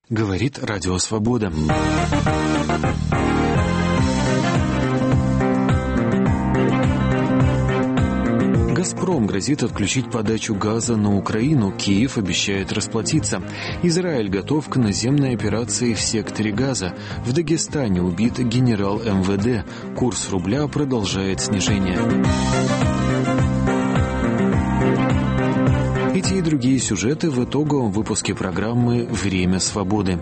Говорит Радио Свобода. «Газпром» грозит отключить подачу газа на Украину. Киев обещает расплатиться. Израиль готов к наземной операции в секторе Газа. В Дагестане убит генерал МВД. Курс рубля продолжает снижение. Эти и другие сюжеты в итоговом выпуске программы «Время свободы».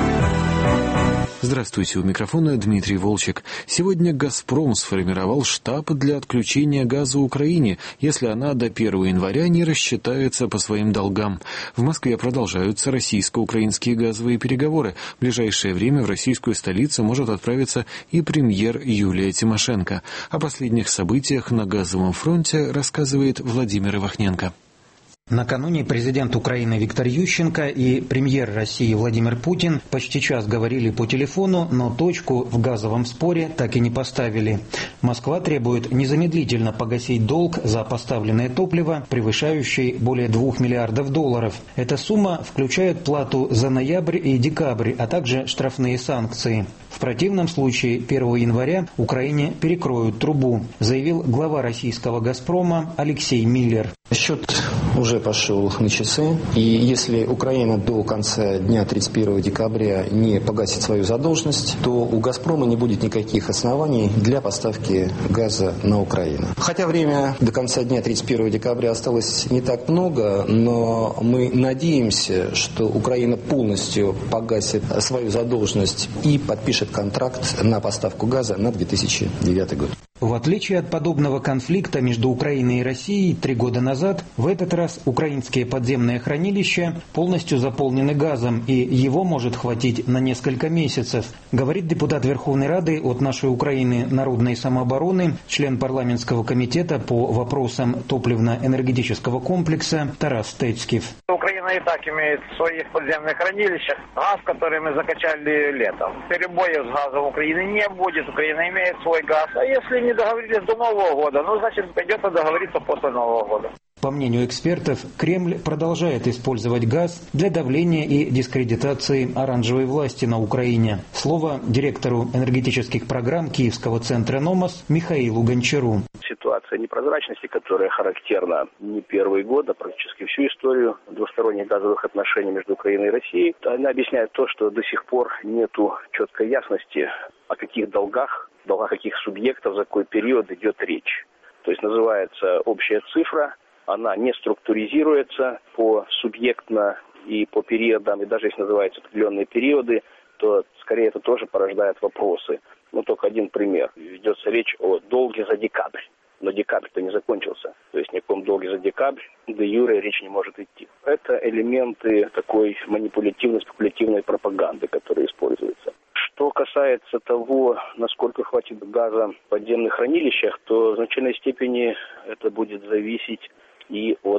Здравствуйте, у микрофона Дмитрий Волчек. Сегодня «Газпром» сформировал штаб для отключения газа Украине, если она до 1 января не рассчитается по своим долгам. В Москве продолжаются российско-украинские газовые переговоры. В ближайшее время в российскую столицу может отправиться и премьер Юлия Тимошенко. О последних событиях на газовом фронте рассказывает Владимир Ивахненко. Накануне президент Украины Виктор Ющенко и премьер России Владимир Путин почти час говорили по телефону, но точку в газовом споре так и не поставили. Москва требует незамедлительно погасить долг за поставленное топливо, превышающий более $2 миллиардов. Эта сумма включает плату за ноябрь и декабрь, а также штрафные санкции. В противном случае 1 января Украине перекроют трубу, заявил глава российского «Газпрома» Алексей Миллер. Счет уже пошел на часы, и если Украина до конца дня 31 декабря не погасит свою задолженность, то у «Газпрома» не будет никаких оснований для поставки газа на Украину. Хотя время до конца дня 31 декабря осталось не так много, но мы надеемся, что Украина полностью погасит свою задолженность и подпишет контракт на поставку газа на 2009 год. В отличие от подобного конфликта между Украиной и Россией 3 года назад, в этот раз украинские подземные хранилища полностью заполнены газом, и его может хватить на несколько месяцев, говорит депутат Верховной Рады от «Нашей Украины» народной самообороны, член парламентского комитета по вопросам топливно-энергетического комплекса Тарас Стецкив. Украина и так имеет в своих подземных хранилищах газ, который мы закачали летом. Перебоев с газом Украины не будет, Украина имеет свой газ. А если не договорились до Нового года, значит придется договориться после Нового года. По мнению экспертов, Кремль продолжает использовать газ для давления и дискредитации оранжевой власти на Украине. Слово директору энергетических программ Киевского центра «Номос» Михаилу Гончару. Ситуация непрозрачности, которая характерна не первый год, а практически всю историю двусторонних газовых отношений между Украиной и Россией, она объясняет то, что до сих пор нету четкой ясности, о каких долгах каких субъектов за какой период идет речь. То есть называется общая цифра, она не структуризируется по субъектно и по периодам, и даже если называются определенные периоды, то скорее это тоже порождает вопросы. Только один пример. Ведется речь о долге за декабрь. Но декабрь-то не закончился. То есть ни о каком долге за декабрь де юре речь не может идти. Это элементы такой манипулятивной, спекулятивной пропаганды, которые используются. Что касается того, насколько хватит газа в подземных хранилищах, то в значительной степени это будет зависеть и от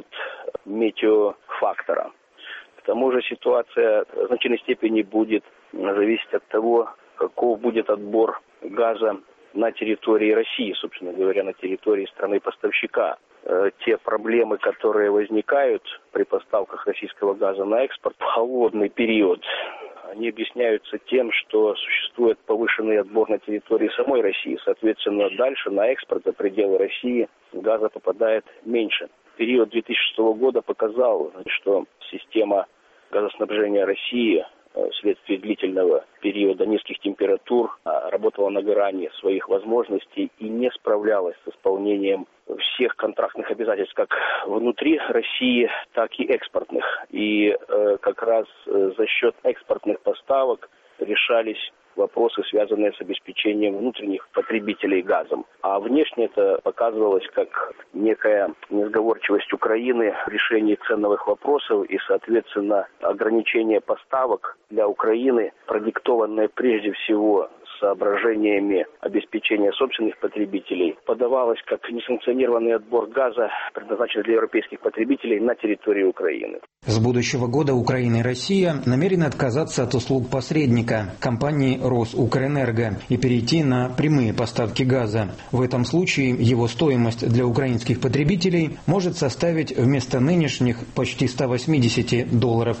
метеофактора. К тому же ситуация в значительной степени будет зависеть от того, каков будет отбор газа на территории России, собственно говоря, на территории страны-поставщика. Те проблемы, которые возникают при поставках российского газа на экспорт в холодный период, они объясняются тем, что существует повышенный отбор на территории самой России. Соответственно, дальше на экспорт за пределы России газа попадает меньше. Период 2006 года показал, что система газоснабжения России вследствие длительного периода низких температур работала на грани своих возможностей и не справлялась с исполнением всех контрактных обязательств, как внутри России, так и экспортных. И как раз за счет экспортных поставок решались вопросы, связанные с обеспечением внутренних потребителей газом. А внешне это показывалось как некая несговорчивость Украины в решении ценовых вопросов и, соответственно, ограничение поставок для Украины, продиктованное прежде всего соображениями обеспечения собственных потребителей подавалось как несанкционированный отбор газа, предназначенный для европейских потребителей на территории Украины. С будущего года Украина и Россия намерены отказаться от услуг посредника компании «Росукрэнерго» и перейти на прямые поставки газа. В этом случае его стоимость для украинских потребителей может составить вместо нынешних почти $180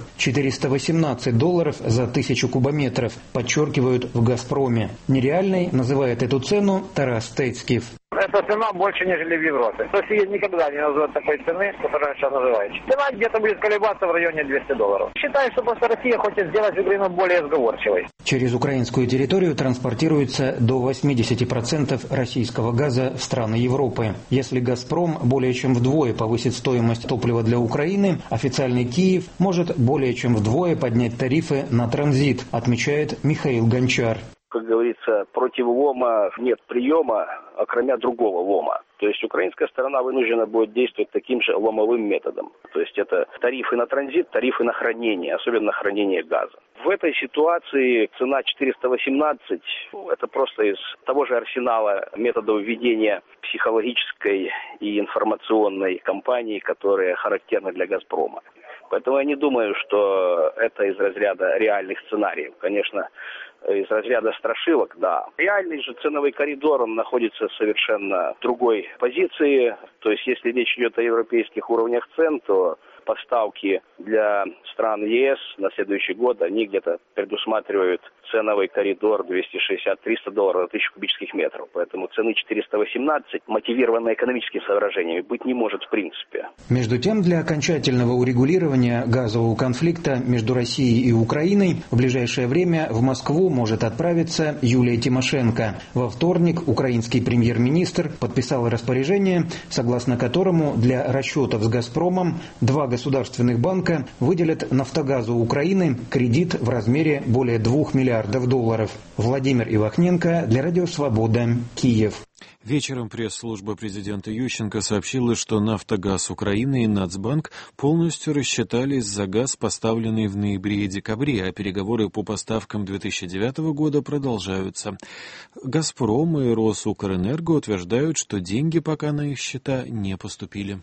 $418 за 1000 кубометров, подчеркивают в «Газпроме». Нереальной называет эту цену Тарас Тецкив. Эта цена больше, нежели в Европе. Россия никогда не назовет такой цены, которую сейчас называете. Цена где-то будет колебаться в районе $200. Считаю, что просто Россия хочет сделать Украину более сговорчивой. Через украинскую территорию транспортируется до 80% российского газа в страны Европы. Если «Газпром» более чем вдвое повысит стоимость топлива для Украины, официальный Киев может более чем вдвое поднять тарифы на транзит, отмечает Михаил Гончар. Как говорится, против лома нет приема, окромя другого лома. То есть украинская сторона вынуждена будет действовать таким же ломовым методом. То есть это тарифы на транзит, тарифы на хранение, особенно на хранение газа. В этой ситуации цена 418 – это просто из того же арсенала методов ведения психологической и информационной кампании, которые характерны для «Газпрома». Поэтому я не думаю, что это из разряда реальных сценариев. Конечно, из разряда страшилок, да. Реальный же ценовой коридор, он находится в совершенно другой позиции. То есть, если речь идет о европейских уровнях цен, то поставки для стран ЕС на следующий год, они где-то предусматривают ценовый коридор $260-300 за 1000 кубических метров. Поэтому цены 418, мотивированные экономическими соображениями, быть не может в принципе. Между тем, для окончательного урегулирования газового конфликта между Россией и Украиной в ближайшее время в Москву может отправиться Юлия Тимошенко. Во вторник украинский премьер-министр подписал распоряжение, согласно которому для расчетов с «Газпромом» два государственных банка выделят «Нафтогазу Украины» кредит в размере более $2 миллиардов. Владимир Ивахненко для Радио Свобода, Киев. Вечером пресс-служба президента Ющенко сообщила, что «Нафтогаз Украины» и «Нацбанк» полностью рассчитались за газ, поставленный в ноябре и декабре, а переговоры по поставкам 2009 года продолжаются. «Газпром» и «Росукрэнерго» утверждают, что деньги пока на их счета не поступили.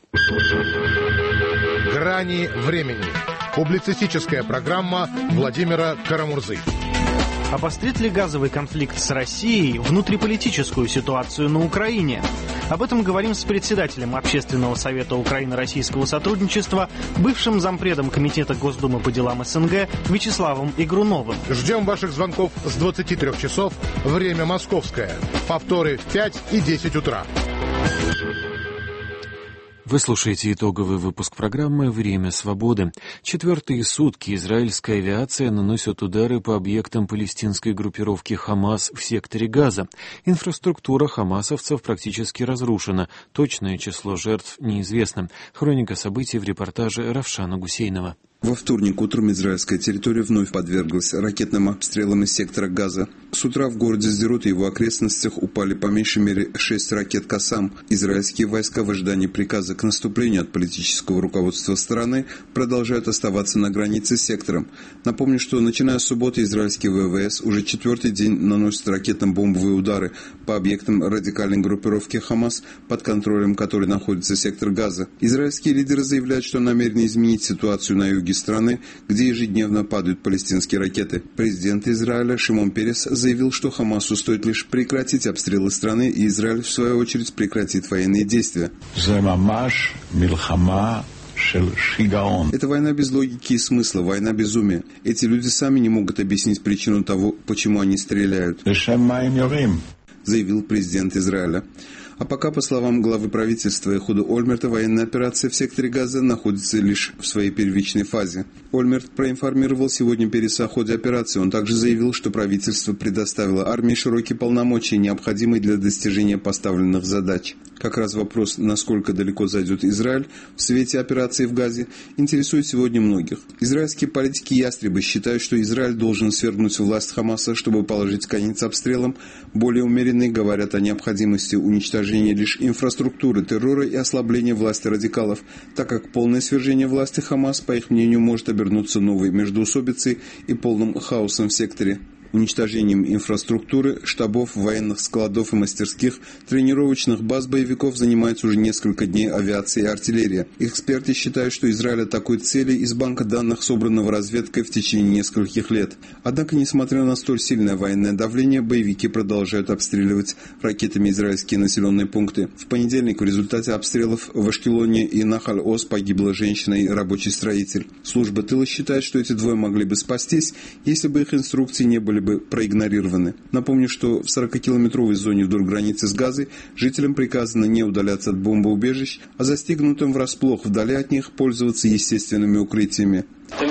«Грани времени». Публицистическая программа Владимира Карамурзы. Обострит ли газовый конфликт с Россией внутриполитическую ситуацию на Украине? Об этом говорим с председателем Общественного совета Украино-российского сотрудничества, бывшим зампредом Комитета Госдумы по делам СНГ Вячеславом Игруновым. Ждем ваших звонков с 23 часов, время московское. Повторы в 5 и 10 утра. Вы слушаете итоговый выпуск программы «Время свободы». 4-е сутки израильская авиация наносит удары по объектам палестинской группировки «Хамас» в секторе Газа. Инфраструктура хамасовцев практически разрушена. Точное число жертв неизвестно. Хроника событий в репортаже Равшана Гусейнова. Во вторник утром израильская территория вновь подверглась ракетным обстрелам из сектора Газа. С утра в городе Сдерот и его окрестностях упали по меньшей мере 6 ракет «Кассам». Израильские войска в ожидании приказа к наступлению от политического руководства страны продолжают оставаться на границе с сектором. Напомню, что начиная с субботы израильские ВВС уже 4-й день наносят ракетно-бомбовые удары по объектам радикальной группировки «Хамас», под контролем которой находится сектор Газа. Израильские лидеры заявляют, что намерены изменить ситуацию на юге страны, где ежедневно падают палестинские ракеты. Президент Израиля Шимон Перес заявил, что Хамасу стоит лишь прекратить обстрелы страны, и Израиль, в свою очередь, прекратит военные действия. Это война без логики и смысла, война безумия. Эти люди сами не могут объяснить причину того, почему они стреляют, заявил президент Израиля. А пока, по словам главы правительства Эхуда Ольмерта, военная операция в секторе Газа находится лишь в своей первичной фазе. Ольмерт проинформировал сегодня Переса о ходе операции. Он также заявил, что правительство предоставило армии широкие полномочия, необходимые для достижения поставленных задач. Как раз вопрос, насколько далеко зайдет Израиль в свете операции в Газе, интересует сегодня многих. Израильские политики-ястребы считают, что Израиль должен свергнуть власть Хамаса, чтобы положить конец обстрелам. Более умеренные говорят о необходимости уничтожения лишь инфраструктуры террора и ослабления власти радикалов, так как полное свержение власти Хамас, по их мнению, может обернуться новой междоусобицей и полным хаосом в секторе. Уничтожением инфраструктуры, штабов, военных складов и мастерских, тренировочных баз боевиков занимается уже несколько дней авиация и артиллерия. Эксперты считают, что Израиль атакует цели из банка данных, собранного разведкой в течение нескольких лет. Однако, несмотря на столь сильное военное давление, боевики продолжают обстреливать ракетами израильские населенные пункты. В понедельник в результате обстрелов в Ашкелоне и Нахаль-Оз погибла женщина и рабочий строитель. Служба тыла считает, что эти двое могли бы спастись, если бы их инструкции не были бы проигнорированы. Напомню, что в 40-километровой зоне вдоль границы с Газой жителям приказано не удаляться от бомбоубежищ, а застигнутым врасплох вдали от них пользоваться естественными укрытиями.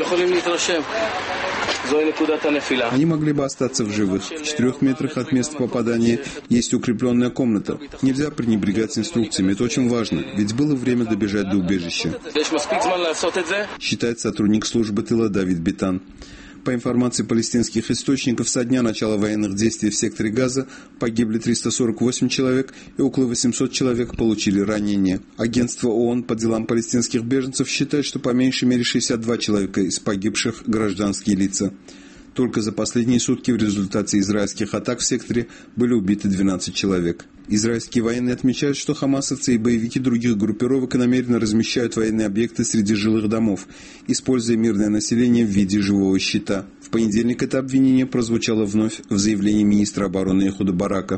Они могли бы остаться в живых. В 4 метрах от места попадания есть укрепленная комната. Нельзя пренебрегать инструкциями, это очень важно, ведь было время добежать до убежища, считает сотрудник службы тыла Давид Битан. По информации палестинских источников, со дня начала военных действий в секторе Газа погибли 348 человек и около 800 человек получили ранения. Агентство ООН по делам палестинских беженцев считает, что по меньшей мере 62 человека из погибших гражданские лица. Только за последние сутки в результате израильских атак в секторе были убиты 12 человек. Израильские военные отмечают, что хамасовцы и боевики других группировок намеренно размещают военные объекты среди жилых домов, используя мирное население в виде живого щита. В понедельник это обвинение прозвучало вновь в заявлении министра обороны Эхуда Барака.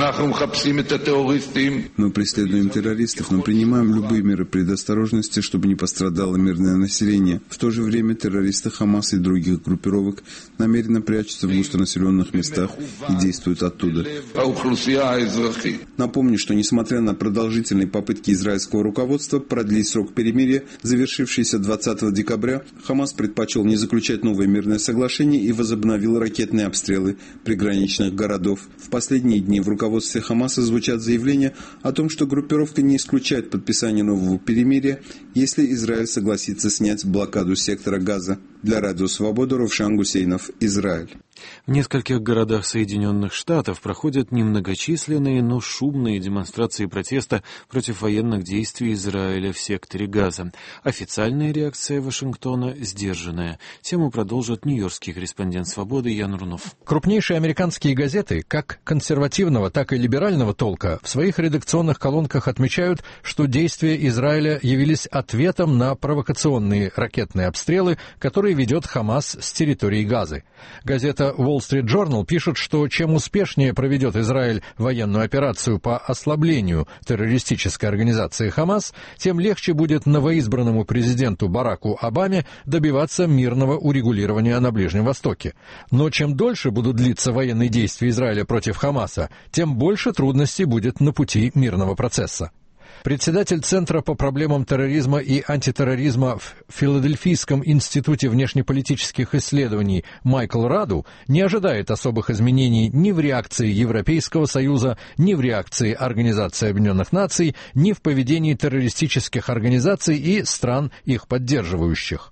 Мы преследуем террористов, но принимаем любые меры предосторожности, чтобы не пострадало мирное население. В то же время террористы Хамаса и других группировок намеренно прячутся в густонаселенных местах и действуют оттуда. Напомню, что несмотря на продолжительные попытки израильского руководства продлить срок перемирия, завершившийся 20 декабря, Хамас предпочел не заключать новое мирное соглашение и возобновил ракетные обстрелы приграничных городов. В последние дни в руководстве Хамаса звучат заявления о том, что группировка не исключает подписание нового перемирия, если Израиль согласится снять блокаду сектора Газа. Для Радио Свобода Ровшан Гусейнов, Израиль. В нескольких городах Соединенных Штатов проходят немногочисленные, но шумные демонстрации протеста против военных действий Израиля в секторе Газа. Официальная реакция Вашингтона сдержанная. Тему продолжит нью-йоркский корреспондент «Свободы» Ян Рунов. Крупнейшие американские газеты, как консервативного, так и либерального толка, в своих редакционных колонках отмечают, что действия Израиля явились ответом на провокационные ракетные обстрелы, которые ведет Хамас с территории Газы. Газета Wall Street Journal пишет, что чем успешнее проведет Израиль военную операцию по ослаблению террористической организации Хамас, тем легче будет новоизбранному президенту Бараку Обаме добиваться мирного урегулирования на Ближнем Востоке. Но чем дольше будут длиться военные действия Израиля против Хамаса, тем больше трудностей будет на пути мирного процесса. Председатель Центра по проблемам терроризма и антитерроризма в Филадельфийском институте внешнеполитических исследований Майкл Раду не ожидает особых изменений ни в реакции Европейского Союза, ни в реакции Организации Объединенных Наций, ни в поведении террористических организаций и стран, их поддерживающих.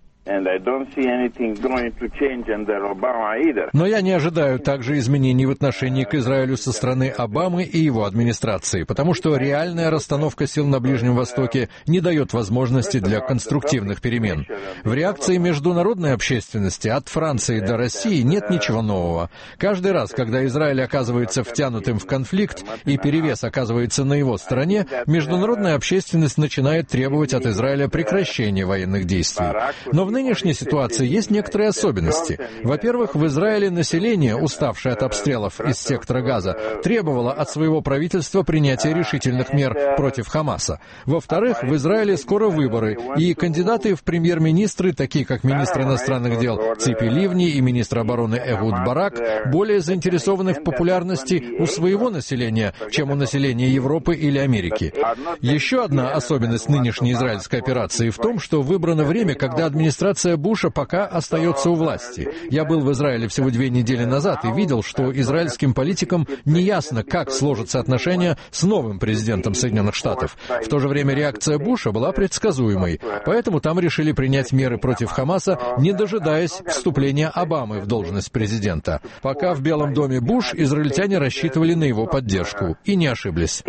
Но я не ожидаю также изменений в отношении к Израилю со стороны Обамы и его администрации, потому что реальная расстановка сил на Ближнем Востоке не дает возможности для конструктивных перемен. В реакции международной общественности от Франции до России нет ничего нового. Каждый раз, когда Израиль оказывается втянутым в конфликт и перевес оказывается на его стороне, международная общественность начинает требовать от Израиля прекращения военных действий. Но в нынешней ситуации есть некоторые особенности. Во-первых, в Израиле население, уставшее от обстрелов из сектора Газа, требовало от своего правительства принятия решительных мер против Хамаса. Во-вторых, в Израиле скоро выборы, и кандидаты в премьер-министры, такие как министр иностранных дел Ципи Ливни и министр обороны Эхуд Барак, более заинтересованы в популярности у своего населения, чем у населения Европы или Америки. Еще одна особенность нынешней израильской операции в том, что выбрано время, когда администрация Буша пока остается у власти. Я был в Израиле всего 2 недели назад и видел, что израильским политикам неясно, как сложатся отношения с новым президентом Соединенных Штатов. В то же время реакция Буша была предсказуемой, поэтому там решили принять меры против Хамаса, не дожидаясь вступления Обамы в должность президента. Пока в Белом доме Буш, израильтяне рассчитывали на его поддержку и не ошиблись.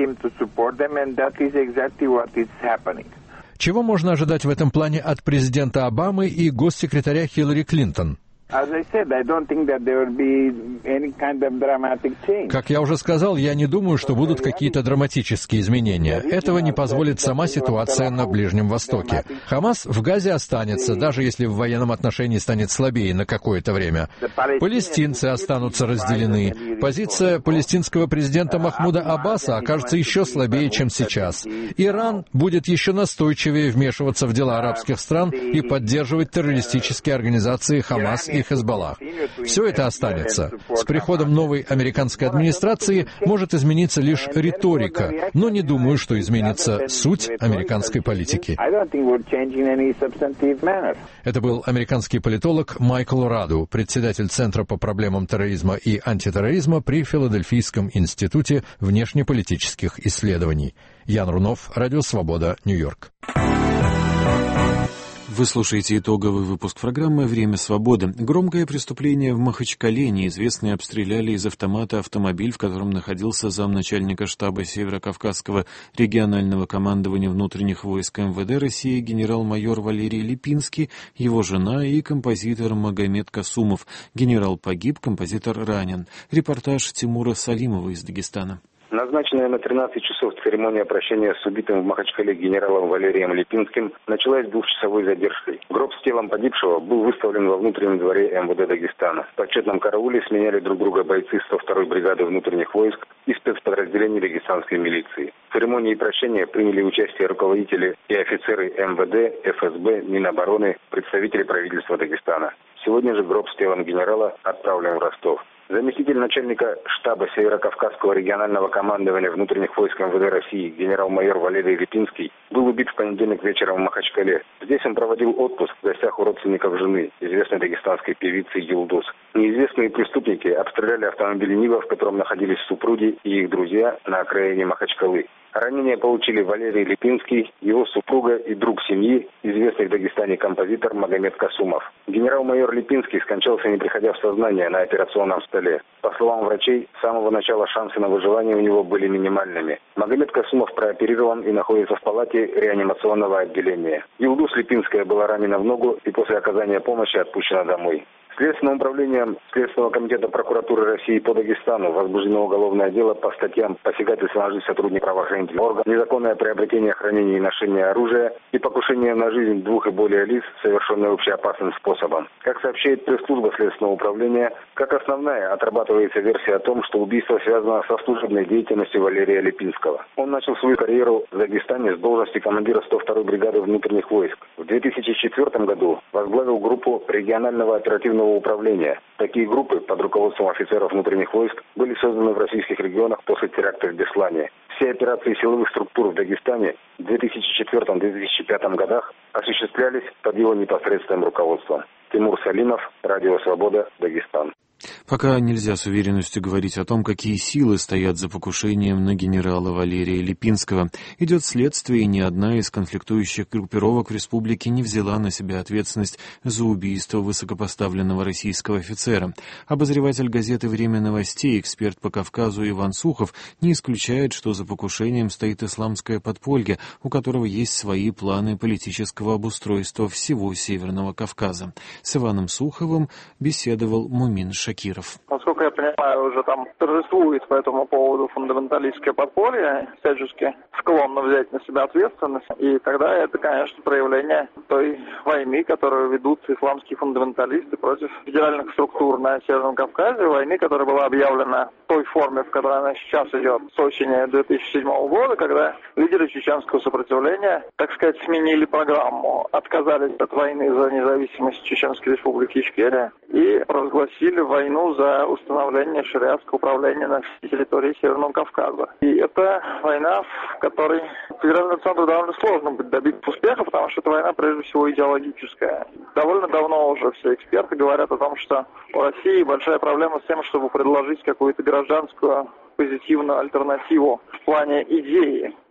Чего можно ожидать в этом плане от президента Обамы и госсекретаря Хиллари Клинтон? Как я уже сказал, я не думаю, что будут какие-то драматические изменения. Этого не позволит сама ситуация на Ближнем Востоке. Хамас в Газе останется, даже если в военном отношении станет слабее на какое-то время. Палестинцы останутся разделены. Позиция палестинского президента Махмуда Аббаса окажется еще слабее, чем сейчас. Иран будет еще настойчивее вмешиваться в дела арабских стран и поддерживать террористические организации Хамас и Хезболлах. Все это останется. С приходом новой американской администрации может измениться лишь риторика, но не думаю, что изменится суть американской политики. Это был американский политолог Майкл Раду, председатель Центра по проблемам терроризма и антитерроризма при Филадельфийском институте внешнеполитических исследований. Ян Рунов, Радио Свобода, Нью-Йорк. Вы слушаете итоговый выпуск программы «Время свободы». Громкое преступление в Махачкале. Неизвестные обстреляли из автомата автомобиль, в котором находился замначальника штаба Северо-Кавказского регионального командования внутренних войск МВД России генерал-майор Валерий Липинский, его жена и композитор Магомед Касумов. Генерал погиб, композитор ранен. Репортаж Тимура Салимова из Дагестана. Назначенная на 13 часов церемония прощания с убитым в Махачкале генералом Валерием Липинским началась двухчасовой задержкой. Гроб с телом погибшего был выставлен во внутреннем дворе МВД Дагестана. В почетном карауле сменяли друг друга бойцы 102-й бригады внутренних войск и спецподразделений дагестанской милиции. В церемонии прощания приняли участие руководители и офицеры МВД, ФСБ, Минобороны, представители правительства Дагестана. Сегодня же гроб с телом генерала отправлен в Ростов. Заместитель начальника штаба Северо-Кавказского регионального командования внутренних войск МВД России генерал-майор Валерий Липинский был убит в понедельник вечером в Махачкале. Здесь он проводил отпуск в гостях у родственников жены, известной дагестанской певицы Юлдус. Неизвестные преступники обстреляли автомобиль Нива, в котором находились супруги и их друзья на окраине Махачкалы. Ранения получили Валерий Липинский, его супруга и друг семьи, известный в Дагестане композитор Магомед Касумов. Генерал-майор Липинский скончался, не приходя в сознание, на операционном столе. По словам врачей, с самого начала шансы на выживание у него были минимальными. Магомед Касумов прооперирован и находится в палате реанимационного отделения. Юлдус Липинская была ранена в ногу и после оказания помощи отпущена домой. Следственным управлением Следственного комитета прокуратуры России по Дагестану возбуждено уголовное дело по статьям посягательства на жизнь сотрудников правоохранительных органов, незаконное приобретение, хранение и ношение оружия и покушение на жизнь двух и более лиц, совершенное общеопасным способом. Как сообщает пресс-служба Следственного управления, как основная отрабатывается версия о том, что убийство связано со служебной деятельностью Валерия Липинского. Он начал свою карьеру в Дагестане с должности командира 102-й бригады внутренних войск. В 2004 году возглавил группу регионального оперативного управления. Такие группы под руководством офицеров внутренних войск были созданы в российских регионах после теракта в Беслане. Все операции силовых структур в Дагестане в 2004-2005 годах осуществлялись под его непосредственным руководством. Тимур Салимов, Радио Свобода, Дагестан. Пока нельзя с уверенностью говорить о том, какие силы стоят за покушением на генерала Валерия Липинского. Идет следствие, и ни одна из конфликтующих группировок в республике не взяла на себя ответственность за убийство высокопоставленного российского офицера. Обозреватель газеты «Время новостей», эксперт по Кавказу Иван Сухов, не исключает, что за покушением стоит исламское подполье, у которого есть свои планы политического обустройства всего Северного Кавказа. С Иваном Суховым беседовал Мумин Шакиров. Насколько я понимаю, уже там торжествует по этому поводу фундаменталистское подполье, всячески склонно взять на себя ответственность. И тогда это, конечно, проявление той войны, которую ведут исламские фундаменталисты против федеральных структур на Северном Кавказе, войны, которая была объявлена в той форме, в которой она сейчас идет, с осени 2007 года, когда лидеры чеченского сопротивления, так сказать, сменили программу, отказались от войны за независимость Чеченской Республики Ичкерия и провозгласили войну за установление шариатского управления на всей территории Северного Кавказа. И это война, в которой федеральному центру довольно сложно будет добиться успеха, потому что это война прежде всего идеологическая. Довольно давно уже все эксперты говорят о том, что у России большая проблема с тем, чтобы предложить какую-то гражданскую позитивную альтернативу в плане идеи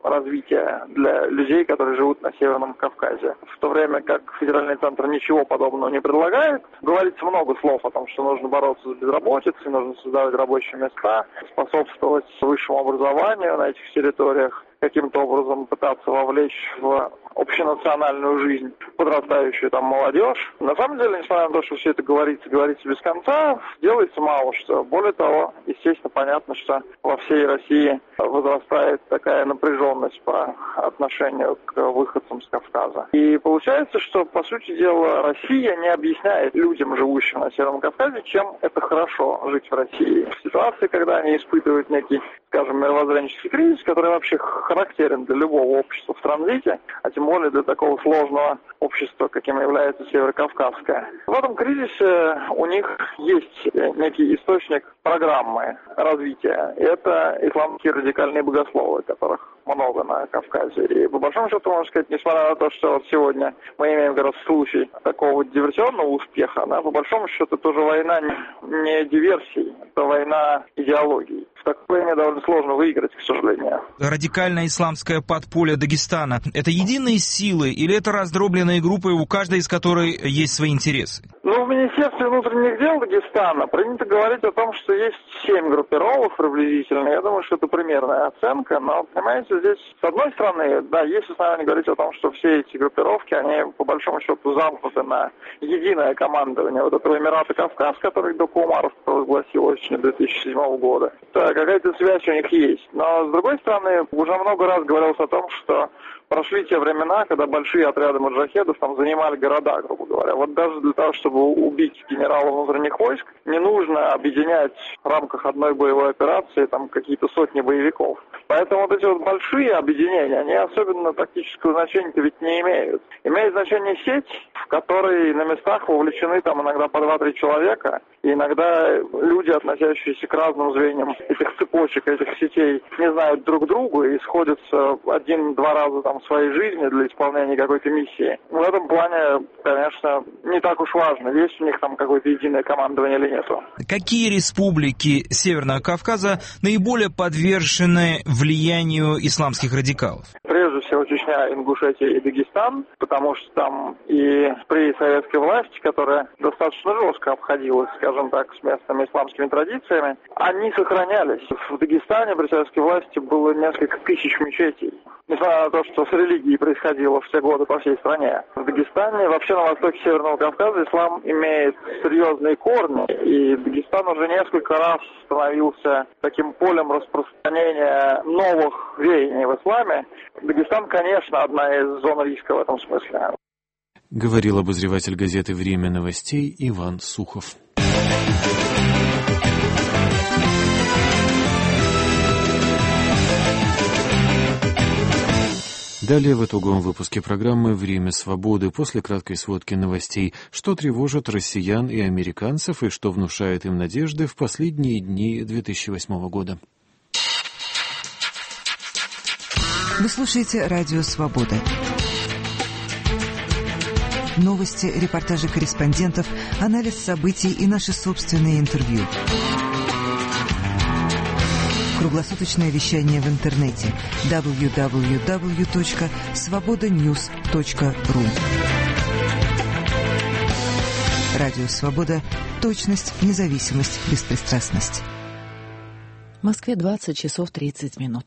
развития для людей, которые живут на Северном Кавказе. В то время как федеральный центр ничего подобного не предлагает, говорится много слов о том, что нужно бороться с безработицей, нужно создавать рабочие места, способствовать высшему образованию на этих территориях, каким-то образом пытаться вовлечь в общенациональную жизнь подрастающую там молодежь. На самом деле, несмотря на то, что все это говорится без конца, делается мало что. Более того, естественно, понятно, что во всей России возрастает такая напряженность по отношению к выходцам с Кавказа. И получается, что, по сути дела, Россия не объясняет людям, живущим на Северном Кавказе, чем это хорошо жить в России. В ситуации, когда они испытывают некий, скажем, мировоззренческий кризис, который вообще характерен для любого общества в транзите, а тем более для такого сложного общества, каким является Северокавказское. В этом кризисе у них есть некий источник программы развития. Это исламские радикальные богословы, которых много на Кавказе. И по большому счету, можно сказать, несмотря на то, что вот сегодня мы имеем как раз случай такого диверсионного успеха, по большому счету тоже война не диверсий, это война идеологий. В такой войне довольно сложно выиграть, к сожалению. Радикальное исламское подполье Дагестана – это единые силы или это раздробленные группы, у каждой из которой есть свои интересы? В Министерстве внутренних дел Дагестана принято говорить о том, что есть 7 группировок приблизительно. Я думаю, что это примерная оценка, но, понимаете, здесь, с одной стороны, да, есть основания говорить о том, что все эти группировки, они, по большому счету, замкнуты на единое командование вот этого Эмирата Кавказ, который Дока Умаров провозгласил осенью 2007 года. Да, какая-то связь у них есть. Но, с другой стороны, уже много раз говорилось о том, что прошли те времена, когда большие отряды маджахедов там занимали города, грубо говоря. Вот даже для того, чтобы убить генерала внутренних войск, не нужно объединять в рамках одной боевой операции там какие-то сотни боевиков. Поэтому вот эти вот большие объединения, они особенно тактического значения-то ведь не имеют. Имеет значение сеть, в которой на местах вовлечены там иногда по 2-3 человека, и иногда люди, относящиеся к разным звеньям этих цепочек, этих сетей, не знают друг друга и сходятся 1-2 раза там в своей жизни для исполнения какой-то миссии. В этом плане, конечно, не так уж важно, есть у них там какое-то единое командование или нету. Какие республики Северного Кавказа наиболее подвержены влиянию исламских радикалов? Прежде всего Чечня, Ингушетия и Дагестан, потому что там и при советской власти, которая достаточно жестко обходилась, скажем так, с местными исламскими традициями, они сохранялись. В Дагестане при советской власти было несколько тысяч мечетей. Несмотря на то, что с религией происходило в те годы по всей стране. В Дагестане, вообще на востоке Северного Кавказа, ислам имеет серьезные корни, и Дагестан уже несколько раз становился таким полем распространения новых веяний в исламе. Дагестан, конечно, одна из зон риска в этом смысле. Говорил обозреватель газеты «Время новостей» Иван Сухов. Далее в итоговом выпуске программы «Время свободы» после краткой сводки новостей, что тревожит россиян и американцев и что внушает им надежды в последние дни 2008 года. Вы слушаете «Радио Свобода». Новости, репортажи корреспондентов, анализ событий и наши собственные интервью. Круглосуточное вещание в интернете www.svobodanews.ru. Радио Свобода. Точность, независимость, беспристрастность. В Москве 20 часов 30 минут.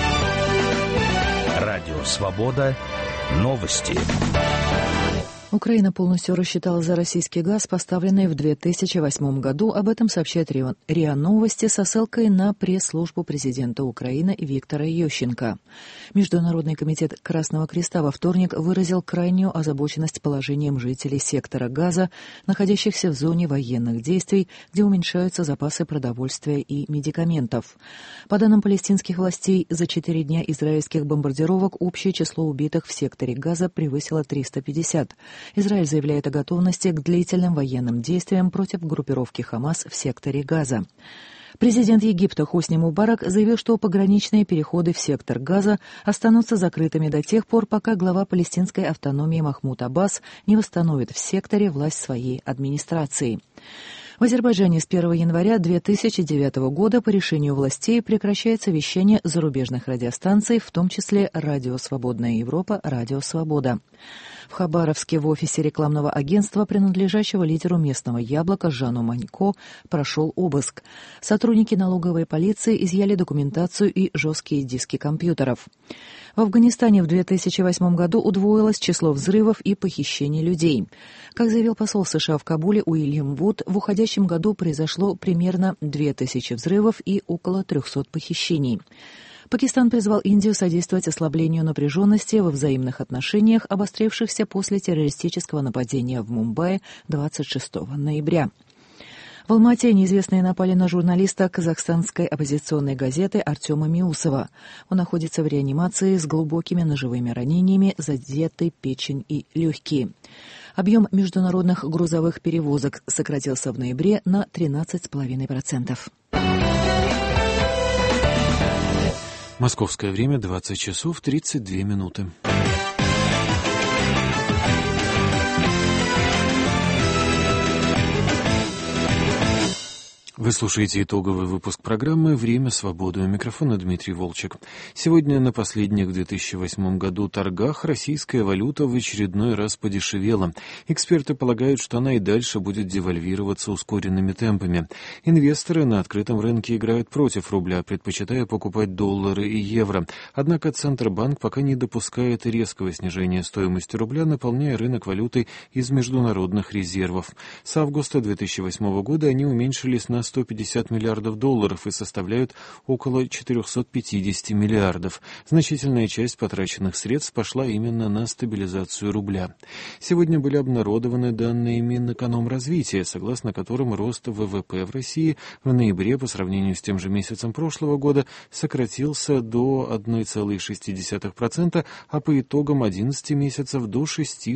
Радио Свобода. Новости. Украина полностью рассчитала за российский газ, поставленный в 2008 году. Об этом сообщает РИА Новости со ссылкой на пресс-службу президента Украины Виктора Ющенко. Международный комитет Красного Креста во вторник выразил крайнюю озабоченность положением жителей сектора Газа, находящихся в зоне военных действий, где уменьшаются запасы продовольствия и медикаментов. По данным палестинских властей, за 4 дня израильских бомбардировок общее число убитых в секторе Газа превысило 350. Израиль заявляет о готовности к длительным военным действиям против группировки Хамас в секторе Газа. Президент Египта Хосни Мубарак заявил, что пограничные переходы в сектор Газа останутся закрытыми до тех пор, пока глава палестинской автономии Махмуд Аббас не восстановит в секторе власть своей администрации. В Азербайджане с 1 января 2009 года по решению властей прекращается вещание зарубежных радиостанций, в том числе «Радио Свободная Европа», «Радио Свобода». В Хабаровске в офисе рекламного агентства, принадлежащего лидеру местного «Яблока» Жану Манько, прошел обыск. Сотрудники налоговой полиции изъяли документацию и жесткие диски компьютеров. В Афганистане в 2008 году удвоилось число взрывов и похищений людей. Как заявил посол США в Кабуле Уильям Вуд, в уходящем году произошло примерно 2000 взрывов и около 300 похищений. Пакистан призвал Индию содействовать ослаблению напряженности во взаимных отношениях, обострившихся после террористического нападения в Мумбаи 26 ноября. В Алма-Ате неизвестные напали на журналиста казахстанской оппозиционной газеты Артема Миусова. Он находится в реанимации с глубокими ножевыми ранениями, задеты печень и легкие. Объем международных грузовых перевозок сократился в ноябре на 13,5%. Московское время 20 часов 32 минуты. Вы слушаете итоговый выпуск программы «Время свободы». У микрофона Дмитрий Волчек. Сегодня на последних в 2008 году торгах российская валюта в очередной раз подешевела. Эксперты полагают, что она и дальше будет девальвироваться ускоренными темпами. Инвесторы на открытом рынке играют против рубля, предпочитая покупать доллары и евро. Однако Центробанк пока не допускает резкого снижения стоимости рубля, наполняя рынок валютой из международных резервов. С августа 2008 года они уменьшились на 150 миллиардов долларов и составляют около 450 миллиардов. Значительная часть потраченных средств пошла именно на стабилизацию рубля. Сегодня были обнародованы данные Минэкономразвития, согласно которым рост ВВП в России в ноябре по сравнению с тем же месяцем прошлого года сократился до 1,6%, а по итогам 11 месяцев до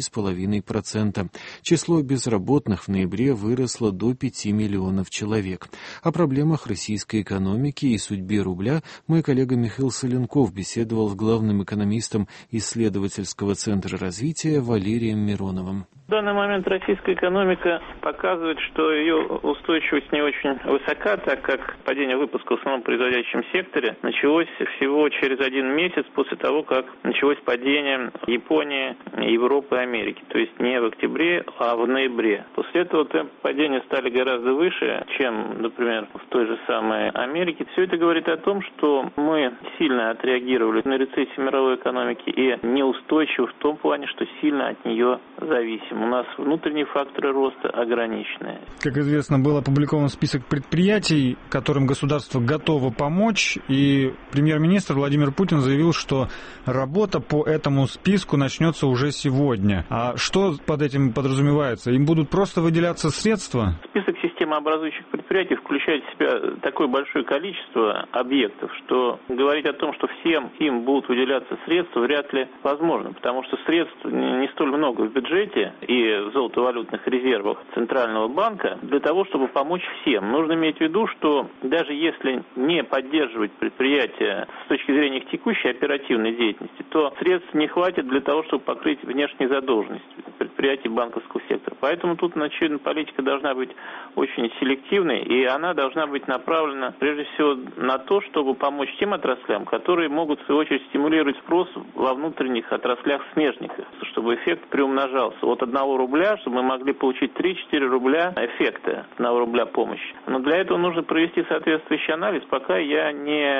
6,5%. Число безработных в ноябре выросло до 5 миллионов человек. О проблемах российской экономики и судьбе рубля мой коллега Михаил Соленков беседовал с главным экономистом исследовательского центра развития Валерием Мироновым. В данный момент российская экономика показывает, что ее устойчивость не очень высока, так как падение выпуска в основном производящем секторе началось всего через 1 месяц после того, как началось падение Японии, Европы и Америки. То есть не в октябре, а в ноябре. После этого темпы падения стали гораздо выше, чем, например, в той же самой Америке. Все это говорит о том, что мы сильно отреагировали на рецессию мировой экономики и неустойчивы в том плане, что сильно от нее зависим. У нас внутренние факторы роста ограничены. Как известно, был опубликован список предприятий, которым государство готово помочь, и премьер-министр Владимир Путин заявил, что работа по этому списку начнется уже сегодня. А что под этим подразумевается? Им будут просто выделяться средства? Список системообразующих предприятий включает в себя такое большое количество объектов, что говорить о том, что всем им будут выделяться средства, вряд ли возможно, потому что средств не столь много в бюджете и в золотовалютных резервах Центрального банка для того, чтобы помочь всем. Нужно иметь в виду, что даже если не поддерживать предприятия с точки зрения их текущей оперативной деятельности, то средств не хватит для того, чтобы покрыть внешние задолженности предприятий банковского сектора. Поэтому тут начальная политика должна быть очень селективной, и она должна быть направлена прежде всего на то, чтобы помочь тем отраслям, которые могут в свою очередь стимулировать спрос во внутренних отраслях смежников, чтобы эффект приумножался. От 1 рубля, чтобы мы могли получить 3-4 рубля эффекта, 1 рубля помощи. Но для этого нужно провести соответствующий анализ. Пока я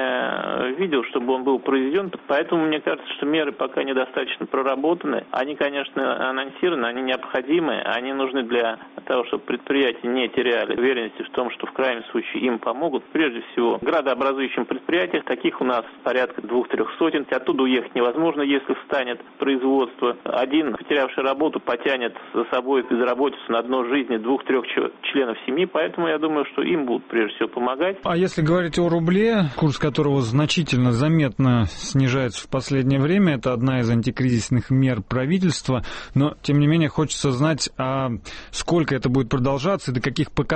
не видел, чтобы он был проведен, поэтому мне кажется, что меры пока недостаточно проработаны. Они, конечно, анонсированы, они необходимы, они нужны для того, чтобы предприятия не теряли уверенности в том, что в крайнем случае им помогут. Прежде всего, градообразующим предприятиях, таких у нас порядка 200-300 сотен. Оттуда уехать невозможно, если встанет производство. Один, потерявший работу, потянет за собой безработицу на дно жизни 2-3 членов семьи, поэтому я думаю, что им будут прежде всего помогать. А если говорить о рубле, курс которого значительно, заметно снижается в последнее время, это одна из антикризисных мер правительства, но, тем не менее, хочется знать, а сколько это будет продолжаться и до каких показателей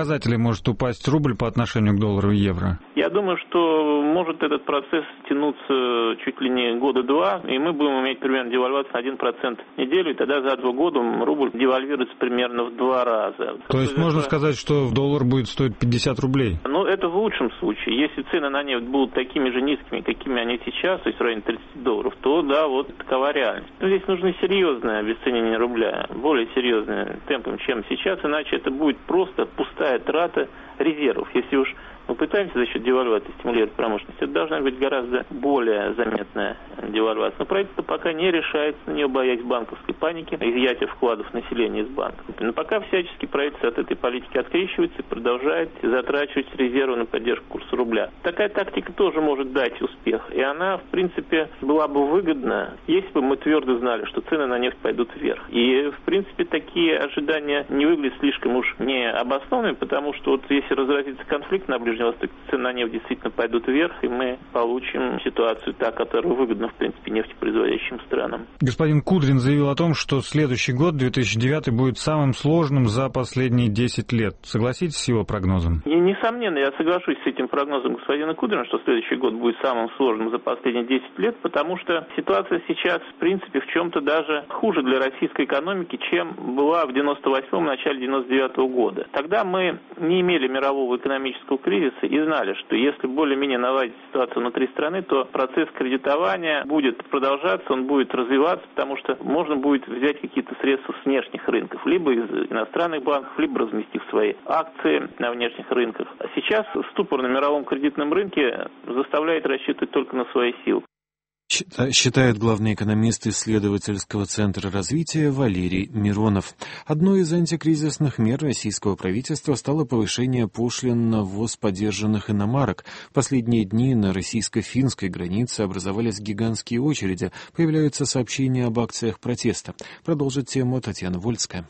показателей может упасть рубль по отношению к доллару и евро? Я думаю, что может этот процесс тянуться чуть ли не года два, и мы будем иметь примерно девальвацию на 1% в неделю, и тогда за 2 года рубль девальвируется примерно в 2 раза. То есть можно сказать, что доллар будет стоить 50 рублей? Ну, это в лучшем случае. Если цены на нефть будут такими же низкими, какими они сейчас, то есть в районе $30, то да, вот такова реальность. Но здесь нужны серьезное обесценение рубля, более серьезные темпы, чем сейчас, иначе это будет просто пустая трата резервов. Если уж мы пытаемся за счет девальвации стимулировать промышленность, это должна быть гораздо более заметная девальвация. Но правительство пока не решается на нее, боясь банковской паники, изъятия вкладов населения из банков. Но пока всячески правительство от этой политики открещивается и продолжает затрачивать резервы на поддержку курса рубля. Такая тактика тоже может дать успех. И она, в принципе, была бы выгодна, если бы мы твердо знали, что цены на нефть пойдут вверх. И, в принципе, такие ожидания не выглядят слишком уж необоснованными, потому что вот если разразится конфликт на Ближнем Востоке, цены на нефть действительно пойдут вверх, и мы получим ситуацию, та, которая выгодна, в принципе, нефтепроизводящим странам. Господин Кудрин заявил о том, что следующий год, 2009, будет самым сложным за последние 10 лет. Согласитесь с его прогнозом? Несомненно, я соглашусь с этим прогнозом господина Кудрина, что следующий год будет самым сложным за последние 10 лет, потому что ситуация сейчас, в принципе, в чем-то даже хуже для российской экономики, чем была в 98-м, начале 99-го года. Тогда мы не имели мирового экономического кризиса и знали, что если более-менее наладить ситуацию внутри страны, то процесс кредитования будет продолжаться, он будет развиваться, потому что можно будет взять какие-то средства с внешних рынков, либо из иностранных банков, либо разместив свои акции на внешних рынках. А сейчас ступор на мировом кредитном рынке заставляет рассчитывать только на свои силы. Считает главный экономист исследовательского центра развития Валерий Миронов. Одной из антикризисных мер российского правительства стало повышение пошлин на ввоз подержанных иномарок. В последние дни на российско-финской границе образовались гигантские очереди. Появляются сообщения об акциях протеста. Продолжит тему Татьяна Вольская.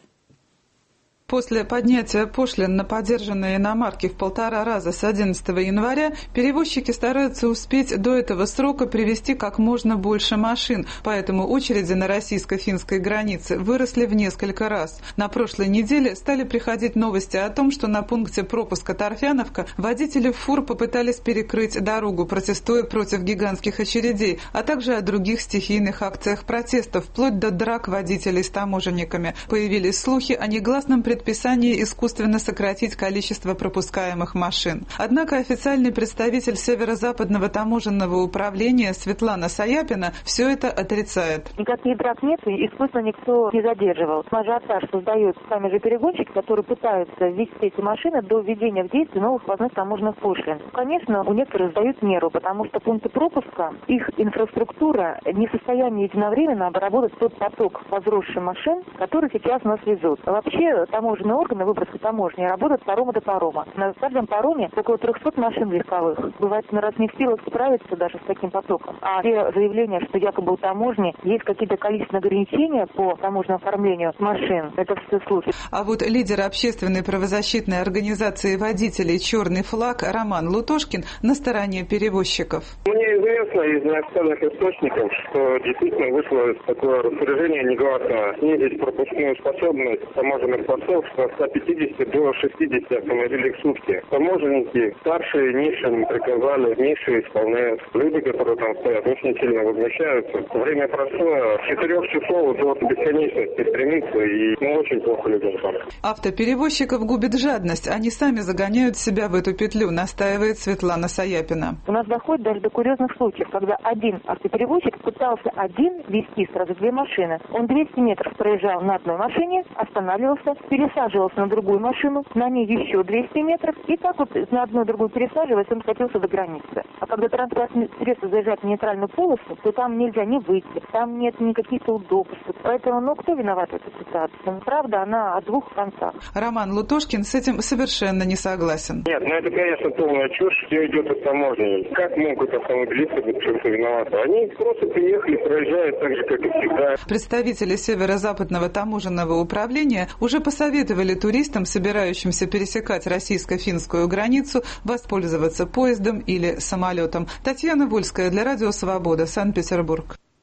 После поднятия пошлин на подержанные иномарки в 1,5 раза с 11 января перевозчики стараются успеть до этого срока привезти как можно больше машин, поэтому очереди на российско-финской границе выросли в несколько раз. На прошлой неделе стали приходить новости о том, что на пункте пропуска Торфяновка водители фур попытались перекрыть дорогу, протестуя против гигантских очередей, а также о других стихийных акциях протеста, вплоть до драк водителей с таможенниками. Появились слухи о негласном предписании искусственно сократить количество пропускаемых машин. Однако официальный представитель Северо-Западного таможенного управления Светлана Саяпина все это отрицает. Никаких драк нет, и искусственно никто не задерживал. Ажиотаж создают сами же перегонщики, которые пытаются ввести эти машины до введения в действие новых ввозных таможенных пошлин. Конечно, у некоторых сдают меру, потому что пункты пропуска, их инфраструктура не в состоянии единовременно обработать тот поток возросших машин, который сейчас нас везут. Вообще, таможенные органы выброска таможни работают парома до парома. На каждом пароме около 300 машин легковых. Бывает, на раз не в силах справиться даже с таким потоком. А те заявления, что якобы у таможни есть какие-то количественные ограничения по таможенному оформлению машин, это все слухи. А вот лидер общественной правозащитной организации водителей «Черный флаг» Роман Лутошкин на стороне перевозчиков. Мне известно из неофициальных источников, что действительно вышло такое распоряжение негласно снизить пропускную способность таможенных постов с 150 до 60 автомобилей в сутки. Таможенники, старшие, низшим приказали, низшие исполняют. Люди, которые там стоят, очень сильно возмущаются. Время прошло, с 4 часов до бесконечности стремится, и очень плохо людям там. Автоперевозчиков губит жадность. Они сами загоняют себя в эту петлю, настаивает Светлана Саяпина. У нас доходит даже до курьезных случаев, когда один автоперевозчик пытался один вести сразу 2 машины. Он 200 метров проезжал на одной машине, останавливался, пересаживался на другую машину, на ней еще 200 метров, и так вот на одну другую пересаживаясь, он скатился до границы. А когда транспортное средство заезжает в нейтральную полосу, то там нельзя не выйти, там нет никаких-то удобств. Поэтому, кто виноват в этой ситуации? Правда, она о 2 концах. Роман Лутошкин с этим совершенно не согласен. Нет, это, конечно, полная чушь, все идет от таможни. Как могут автомобилисты быть чем-то виноваты? Они просто приехали, проезжают так же, как и всегда. Представители Северо-Западного таможенного управления уже посоветовали туристам, собирающимся пересекать российско-финскую границу, воспользоваться поездом или самолетом. Татьяна Вольская для Радио Свобода, Санкт-Петербург.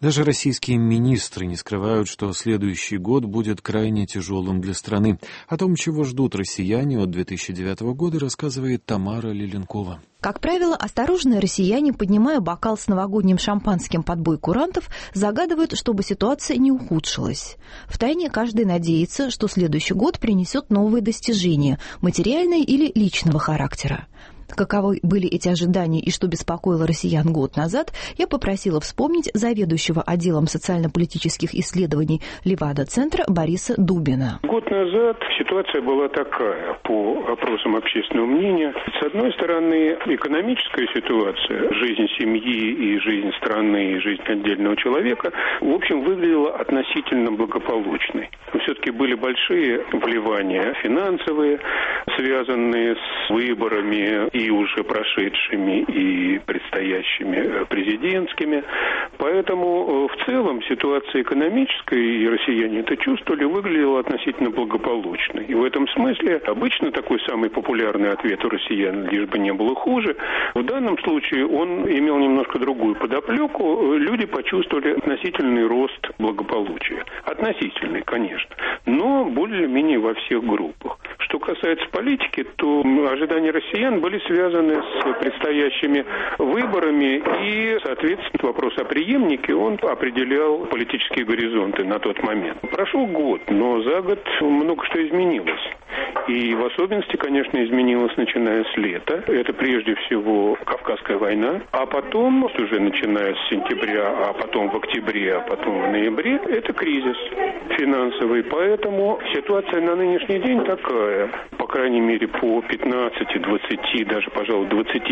Даже российские министры не скрывают, что следующий год будет крайне тяжелым для страны. О том, чего ждут россияне от 2009 года, рассказывает Тамара Лиленкова. Как правило, осторожные россияне, поднимая бокал с новогодним шампанским под бой курантов, загадывают, чтобы ситуация не ухудшилась. Втайне каждый надеется, что следующий год принесет новые достижения, материальные или личного характера. Каковы были эти ожидания и что беспокоило россиян год назад, я попросила вспомнить заведующего отделом социально-политических исследований Левада-центра Бориса Дубина. Год назад ситуация была такая, по опросам общественного мнения. С одной стороны, экономическая ситуация, жизнь семьи и жизнь страны, и жизнь отдельного человека, в общем, выглядела относительно благополучной. Но все-таки были большие вливания финансовые, связанные с выборами и уже прошедшими, и предстоящими президентскими. Поэтому в целом ситуация экономическая, и россияне это чувствовали, выглядела относительно благополучной. И в этом смысле обычно такой самый популярный ответ у россиян, лишь бы не было хуже. В данном случае он имел немножко другую подоплеку. Люди почувствовали относительный рост благополучия. Относительный, конечно, но более-менее во всех группах. Что касается политики, то ожидания россиян были связаны с предстоящими выборами, и, соответственно, вопрос о преемнике, он определял политические горизонты на тот момент. Прошел год, но за год много что изменилось. И в особенности, конечно, изменилось, начиная с лета. Это прежде всего Кавказская война, а потом, уже начиная с сентября, а потом в октябре, а потом в ноябре, это кризис финансовый. Поэтому ситуация на нынешний день такая, по крайней мере, по 15, 20, даже, пожалуй,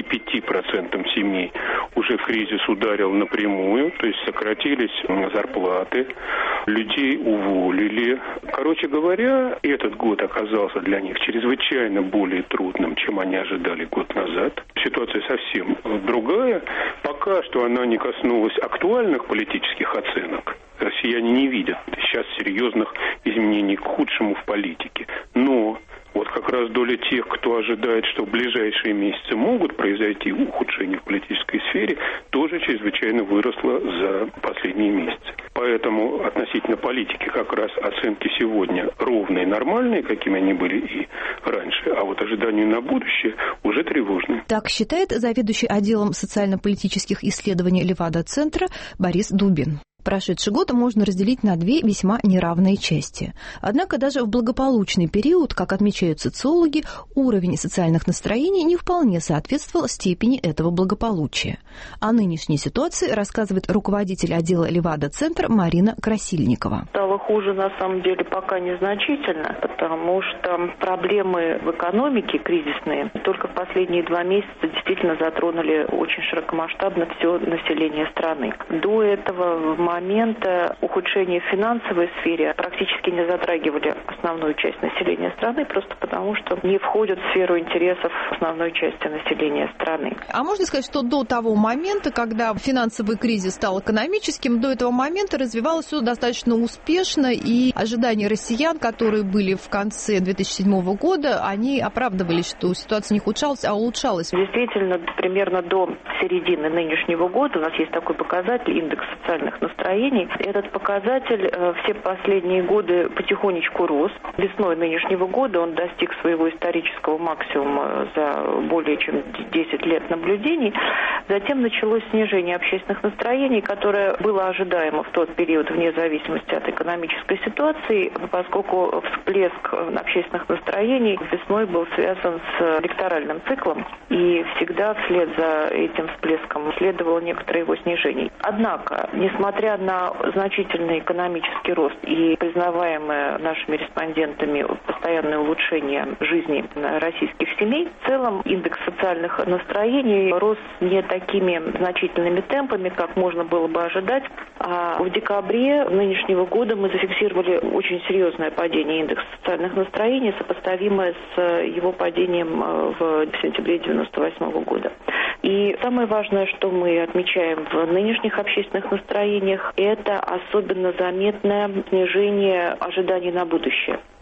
25% семей уже кризис ударил напрямую, то есть сократились зарплаты, людей уволили. Короче говоря, этот год оказался для них чрезвычайно более трудным, чем они ожидали год назад. Ситуация совсем другая. Пока что она не коснулась актуальных политических оценок. Россияне не видят сейчас серьезных изменений к худшему в политике. Но вот как раз доля тех, кто ожидает, что в ближайшие месяцы могут произойти ухудшения в политической сфере, тоже чрезвычайно выросла за последние месяцы. Поэтому относительно политики как раз оценки сегодня ровные, нормальные, какими они были и раньше, а вот ожидания на будущее уже тревожные. Так считает заведующий отделом социально-политических исследований Левада-центра Борис Дубин. Прошедший год можно разделить на две весьма неравные части. Однако даже в благополучный период, как отмечают социологи, уровень социальных настроений не вполне соответствовал степени этого благополучия. О нынешней ситуации рассказывает руководитель отдела Левада-центр Марина Красильникова. Стало хуже, на самом деле, пока незначительно, потому что проблемы в экономике кризисные только в последние 2 месяца действительно затронули очень широкомасштабно все население страны. До этого в момента ухудшения в финансовой сфере практически не затрагивали основную часть населения страны, просто потому что не входят в сферу интересов основной части населения страны. А можно сказать, что до того момента, когда финансовый кризис стал экономическим, до этого момента развивалось все достаточно успешно, и ожидания россиян, которые были в конце 2007 года, они оправдывались, что ситуация не ухудшалась, а улучшалась? Действительно, примерно до середины нынешнего года у нас есть такой показатель, индекс социальных настроений. Этот показатель все последние годы потихонечку рос. Весной нынешнего года он достиг своего исторического максимума за более чем 10 лет наблюдений. Затем началось снижение общественных настроений, которое было ожидаемо в тот период вне зависимости от экономической ситуации, поскольку всплеск общественных настроений весной был связан с электоральным циклом, и всегда вслед за этим всплеском следовало некоторое его снижение. Однако, несмотря на значительный экономический рост и признаваемое нашими респондентами постоянное улучшение жизни российских семей, в целом индекс социальных настроений рос не такими значительными темпами, как можно было бы ожидать. А в декабре нынешнего года мы зафиксировали очень серьезное падение индекса социальных настроений, сопоставимое с его падением в сентябре 1998 года. И самое важное, что мы отмечаем в нынешних общественных настроениях, это особенно заметное снижение ожиданий на будущее.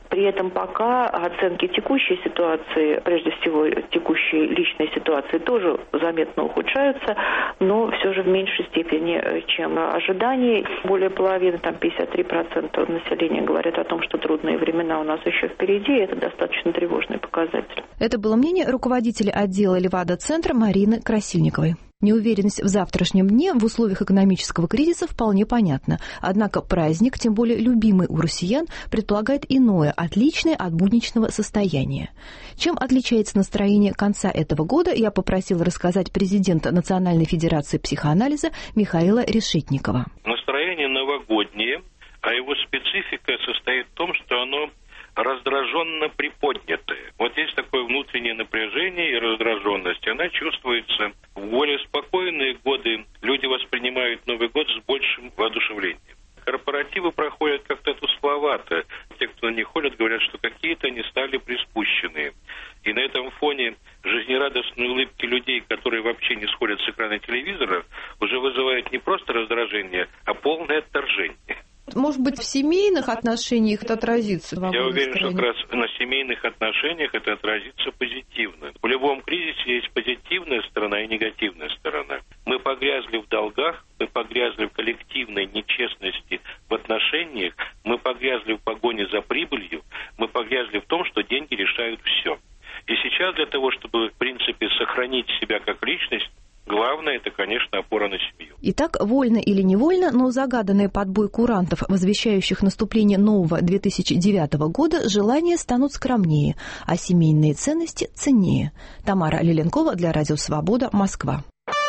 При этом пока оценки текущей ситуации, прежде всего текущей личной ситуации, тоже заметно ухудшаются, но все же в меньшей степени, чем ожидания. Более половины, 53% населения говорят о том, что трудные времена у нас еще впереди, и это достаточно тревожный показатель. Это было мнение руководителя отдела Левада-центра Марины Красильниковой. Неуверенность в завтрашнем дне в условиях экономического кризиса вполне понятна. Однако праздник, тем более любимый у россиян, предполагает иное, отличное от будничного состояния. Чем отличается настроение конца этого года, я попросила рассказать президента Национальной федерации психоанализа Михаила Решетникова. Настроение новогоднее, а его специфика состоит в том, что оно раздраженно приподнятое. Вот есть такое внутреннее напряжение и раздраженность. Она чувствуется в более спокойные годы. Люди воспринимают Новый год с большим воодушевлением. Корпоративы проходят как-то тускловато. Те, кто не ходят, говорят, что какие-то они стали приспущенные. И на этом фоне жизнерадостные улыбки людей, которые вообще не сходят с экрана телевизора, уже вызывают не просто раздражение, а полное отторжение. Может быть, в семейных отношениях это отразится? Я уверен, что как раз на семейных отношениях это отразится позитивно. В любом кризисе есть позитивная сторона и негативная сторона. Мы погрязли в долгах, мы погрязли в коллективной нечестности в отношениях, мы погрязли в погоне за прибылью, мы погрязли в том, что деньги решают все. И сейчас для того, чтобы, в принципе, сохранить себя как личность, главное, это, конечно, опора на семью. Итак, вольно или невольно, но загаданный подбой курантов, возвещающих наступление нового 2009 года, желания станут скромнее, а семейные ценности ценнее. Тамара Лиленкова для Радио Свобода, Москва.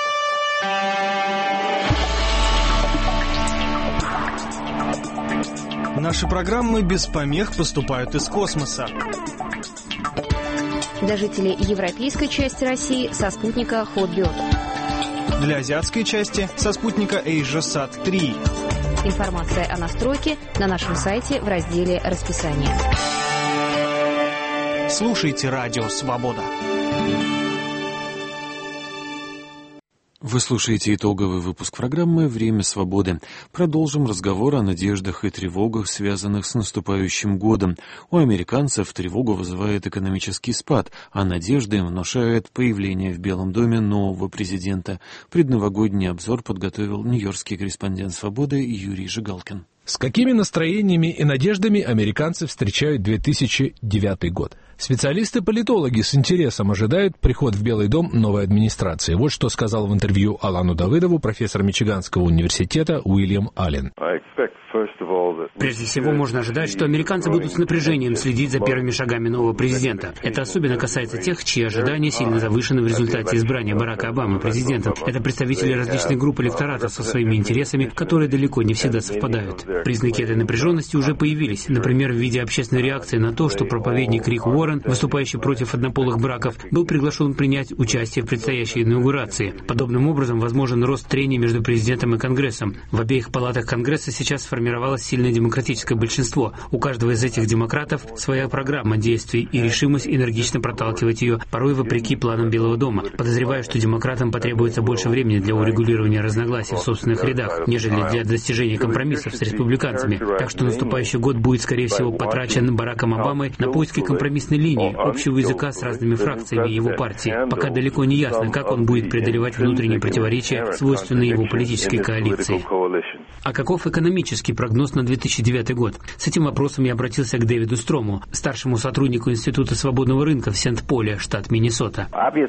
Наши программы без помех поступают из космоса. Для жителей европейской части России со спутника Hotbird. Для азиатской части со спутника AsiaSat-3. Информация о настройке на нашем сайте в разделе «Расписание». Слушайте Радио Свобода. Вы слушаете итоговый выпуск программы «Время свободы». Продолжим разговор о надеждах и тревогах, связанных с наступающим годом. У американцев тревогу вызывает экономический спад, а надежды им внушает появление в Белом доме нового президента. Предновогодний обзор подготовил нью-йоркский корреспондент «Свободы» Юрий Жигалкин. С какими настроениями и надеждами американцы встречают 2009 год? Специалисты-политологи с интересом ожидают приход в Белый дом новой администрации. Вот что сказал в интервью Алану Давыдову профессор Мичиганского университета Уильям Аллен. Прежде всего, можно ожидать, что американцы будут с напряжением следить за первыми шагами нового президента. Это особенно касается тех, чьи ожидания сильно завышены в результате избрания Барака Обамы президентом. Это представители различных групп электората со своими интересами, которые далеко не всегда совпадают. Признаки этой напряженности уже появились, например, в виде общественной реакции на то, что проповедник Рик Уоррен, выступающий против однополых браков, был приглашен принять участие в предстоящей инаугурации. Подобным образом возможен рост трений между президентом и Конгрессом. В обеих палатах Конгресса сейчас сформировалось сильное демократическое большинство. У каждого из этих демократов своя программа действий и решимость энергично проталкивать ее, порой вопреки планам Белого дома. Подозреваю, что демократам потребуется больше времени для урегулирования разногласий в собственных рядах, нежели для достижения компромиссов с республиканцами. Так что наступающий год будет, скорее всего, потрачен Бараком Обамой на поиски компромиссной линии, общего языка с разными фракциями его партии. Пока далеко не ясно, как он будет преодолевать внутренние противоречия, свойственные его политической коалиции. А каков экономический прогноз на 2009 год? С этим вопросом я обратился к Дэвиду Строму, старшему сотруднику Института свободного рынка в Сент-Поле, штат Миннесота.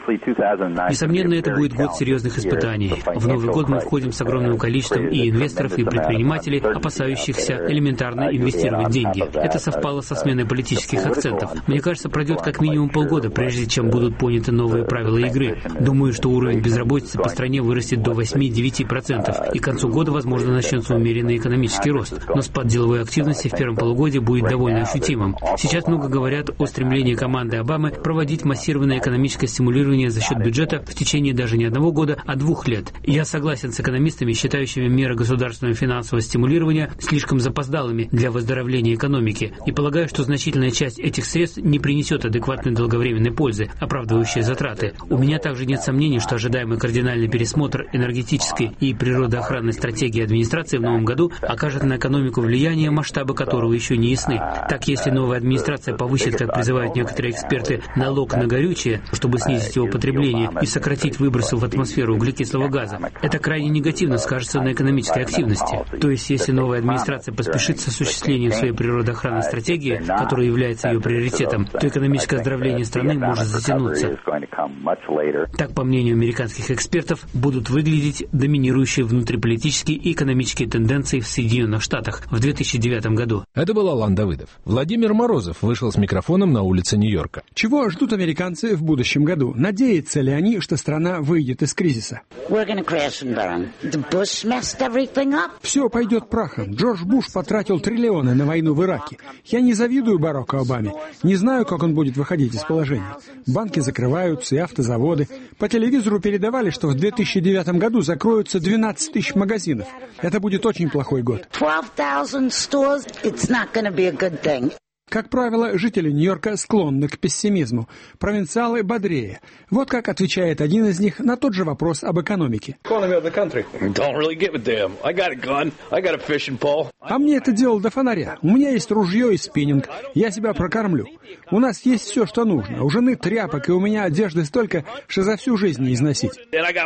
Несомненно, это будет год серьезных испытаний. В Новый год мы входим с огромным количеством и инвесторов, и предпринимателей, опасающихся элементарно инвестировать деньги. Это совпало со сменой политических акцентов. Мне кажется, пройдет как минимум полгода, прежде чем будут поняты новые правила игры. Думаю, что уровень безработицы по стране вырастет до 8-9%, и к концу года, возможно, начнется умеренный экономический рост. Но спад деловой активности в первом полугодии будет довольно ощутимым. Сейчас много говорят о стремлении команды Обамы проводить массированное экономическое стимулирование за счет бюджета в течение даже не 1 года, а 2 лет. Я согласен с экономистами, считающими меры государственного финансового стимулирования слишком запоздалыми для выздоровления экономики, и полагаю, что значительная часть этих средств не принесет адекватной долговременной пользы, оправдывающей затраты. У меня также нет сомнений, что ожидаемый кардинальный пересмотр энергетической и природоохранной стратегии администрации в новом году окажет на экономику влияние влияния, масштабы которого еще не ясны. Так, если новая администрация повысит, как призывают некоторые эксперты, налог на горючее, чтобы снизить его потребление и сократить выбросы в атмосферу углекислого газа, это крайне негативно скажется на экономической активности. То есть, если новая администрация поспешит с осуществлением своей природоохранной стратегии, которая является ее приоритетом, то экономическое оздоровление страны может затянуться. Так, по мнению американских экспертов, будут выглядеть доминирующие внутриполитические и экономические тенденции в Соединенных Штатах в 2009 году. Это был Алан Давыдов. Владимир Морозов вышел с микрофоном на улице Нью-Йорка. Чего ждут американцы в будущем году? Надеются ли они, что страна выйдет из кризиса? Все пойдет прахом. Джордж Буш потратил триллионы на войну в Ираке. Я не завидую Бараку Обаме. Не знаю, как он будет выходить из положения. Банки закрываются и автозаводы. По телевизору передавали, что в 2009 году закроются 12 тысяч магазинов. Это будет очень плохой год. Как правило, жители Нью-Йорка склонны к пессимизму. Провинциалы бодрее. Вот как отвечает один из них на тот же вопрос об экономике. А мне это дело до фонаря. У меня есть ружье и спиннинг. Я себя прокормлю. У нас есть все, что нужно. У жены тряпок, и у меня одежды столько, что за всю жизнь не износить.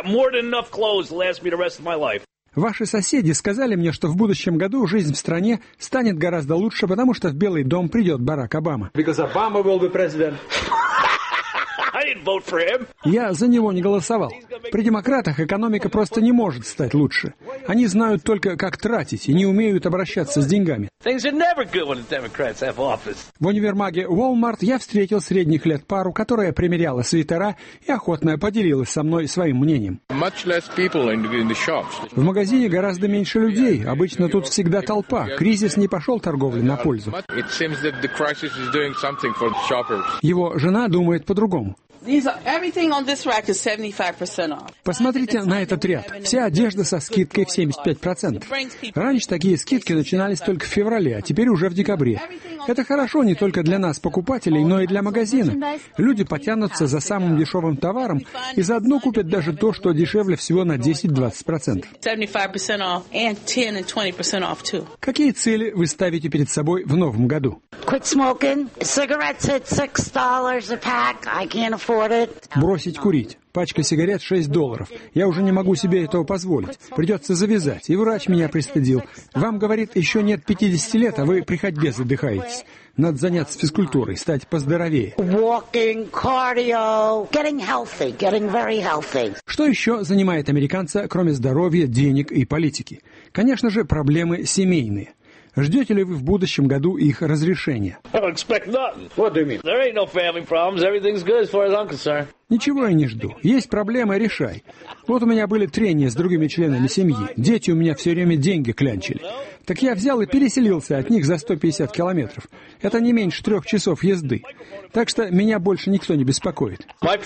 Ваши соседи сказали мне, что в будущем году жизнь в стране станет гораздо лучше, потому что в Белый дом придет Барак Обама. Я за него не голосовал. При демократах экономика просто не может стать лучше. Они знают только, как тратить, и не умеют обращаться с деньгами. В универмаге Walmart я встретил средних лет пару, которая примеряла свитера и охотно поделилась со мной своим мнением. В магазине гораздо меньше людей. Обычно тут всегда толпа. Кризис не пошел торговле на пользу. Его жена думает по-другому. Посмотрите на этот ряд. Вся одежда со скидкой в 75%. Раньше такие скидки начинались только в феврале, а теперь уже в декабре. Это хорошо не только для нас, покупателей, но и для магазина. Люди потянутся за самым дешевым товаром и заодно купят даже то, что дешевле всего на 10-20%. Какие цели вы ставите перед собой в новом году? Бросить курить. Пачка сигарет $6. Я уже не могу себе этого позволить. Придется завязать. И врач меня пристыдил. Вам, говорит, еще нет 50 лет, а вы при ходьбе задыхаетесь. Надо заняться физкультурой, стать поздоровее. Что еще занимает американца, кроме здоровья, денег и политики? Конечно же, проблемы семейные. Ждете ли вы в будущем году их разрешения? Ничего я не жду. Есть проблемы, решай. Вот у меня были трения с другими членами семьи. Дети у меня все время деньги клянчили. Так я взял и переселился от них за 150 километров. Это не меньше 3 часов езды. Так что меня больше никто не беспокоит. Так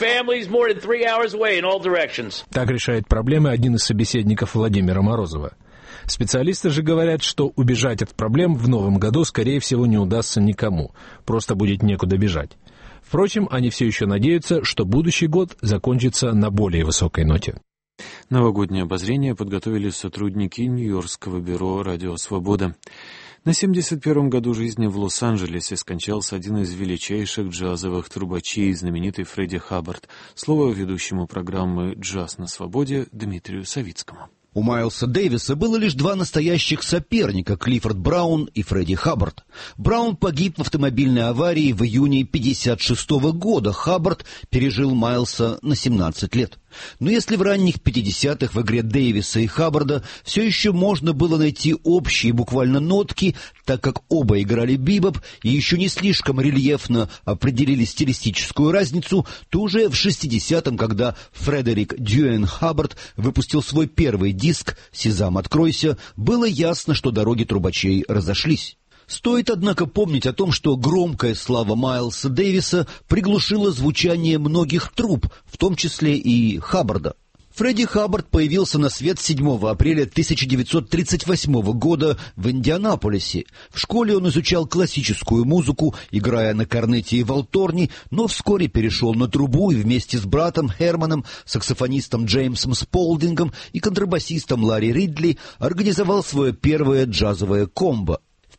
решает проблемы один из собеседников Владимира Морозова. Специалисты же говорят, что убежать от проблем в новом году, скорее всего, не удастся никому. Просто будет некуда бежать. Впрочем, они все еще надеются, что будущий год закончится на более высокой ноте. Новогоднее обозрение подготовили сотрудники Нью-Йоркского бюро «Радио Свобода». На 71-м году жизни в Лос-Анджелесе скончался один из величайших джазовых трубачей, знаменитый Фредди Хаббард. Слово ведущему программы «Джаз на свободе» Дмитрию Савицкому. У Майлса Дэвиса было лишь 2 настоящих соперника — Клиффорд Браун и Фредди Хаббард. Браун погиб в автомобильной аварии в июне 1956 года. Хаббард пережил Майлса на 17 лет. Но если в ранних 50-х в игре Дэвиса и Хаббарда все еще можно было найти общие буквально нотки, так как оба играли бибоп и еще не слишком рельефно определили стилистическую разницу, то уже в 60-м, когда Фредерик Дьюэн Хаббард выпустил свой первый диск «Сезам, откройся», было ясно, что дороги трубачей разошлись. Стоит, однако, помнить о том, что громкая слава Майлса Дэвиса приглушила звучание многих труб, в том числе и Хаббарда. Фредди Хаббард появился на свет 7 апреля 1938 года в Индианаполисе. В школе он изучал классическую музыку, играя на корнете и валторне, но вскоре перешел на трубу и вместе с братом Херманом, саксофонистом Джеймсом Сполдингом и контрабасистом Ларри Ридли организовал свое первое джазовое комбо.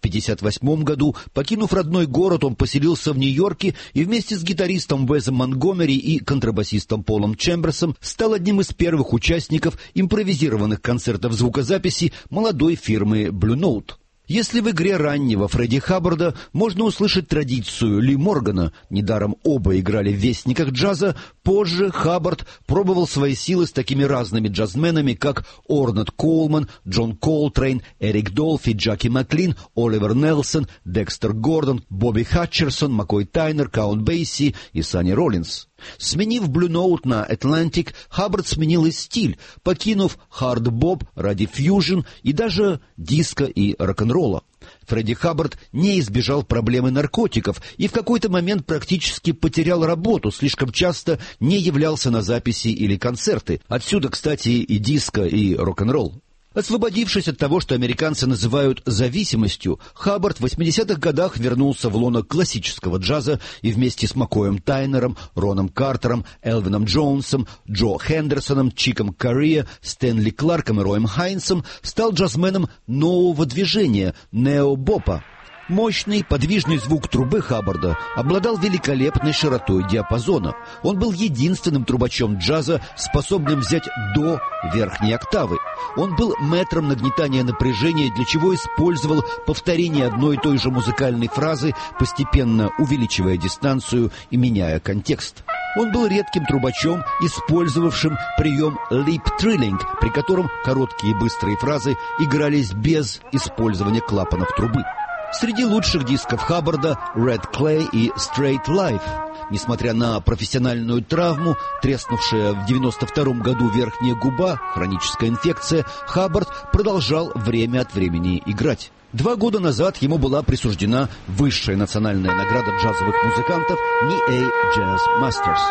1958 году, покинув родной город, он поселился в Нью-Йорке и вместе с гитаристом Уэзом Монтгомери и контрабасистом Полом Чемберсом стал одним из первых участников импровизированных концертов звукозаписи молодой фирмы Blue Note. Если в игре раннего Фредди Хаббарда можно услышать традицию Ли Моргана, недаром оба играли в «Вестниках джаза», позже Хаббард пробовал свои силы с такими разными джазменами, как Орнет Коулман, Джон Колтрейн, Эрик Долфи, Джаки Маклин, Оливер Нелсон, Декстер Гордон, Бобби Хатчерсон, Маккой Тайнер, Каунт Бейси и Санни Роллинс. Сменив Blue Note на Atlantic, Хаббард сменил и стиль, покинув хард-боб ради фьюжн и даже диско и рок-н-ролла. Фредди Хаббард не избежал проблемы наркотиков и в какой-то момент практически потерял работу, слишком часто не являлся на записи или концерты. Отсюда, кстати, и диско, и рок-н-ролл. Освободившись от того, что американцы называют зависимостью, Хаббард в 80-х годах вернулся в лоно классического джаза и вместе с Маккоем Тайнером, Роном Картером, Элвином Джонсом, Джо Хендерсоном, Чиком Кориа, Стэнли Кларком и Роем Хайнсом стал джазменом нового движения – нео-бопа. Мощный, подвижный звук трубы Хаббарда обладал великолепной широтой диапазона. Он был единственным трубачом джаза, способным взять до верхней октавы. Он был мэтром нагнетания напряжения, для чего использовал повторение одной и той же музыкальной фразы, постепенно увеличивая дистанцию и меняя контекст. Он был редким трубачом, использовавшим прием lip-trilling, при котором короткие и быстрые фразы игрались без использования клапанов трубы. Среди лучших дисков Хаббарда Red Clay и Straight Life. Несмотря на профессиональную травму, треснувшая в 92 году верхняя губа, хроническая инфекция, Хаббард продолжал время от времени играть. 2 года назад ему была присуждена высшая национальная награда джазовых музыкантов NEA Jazz Masters.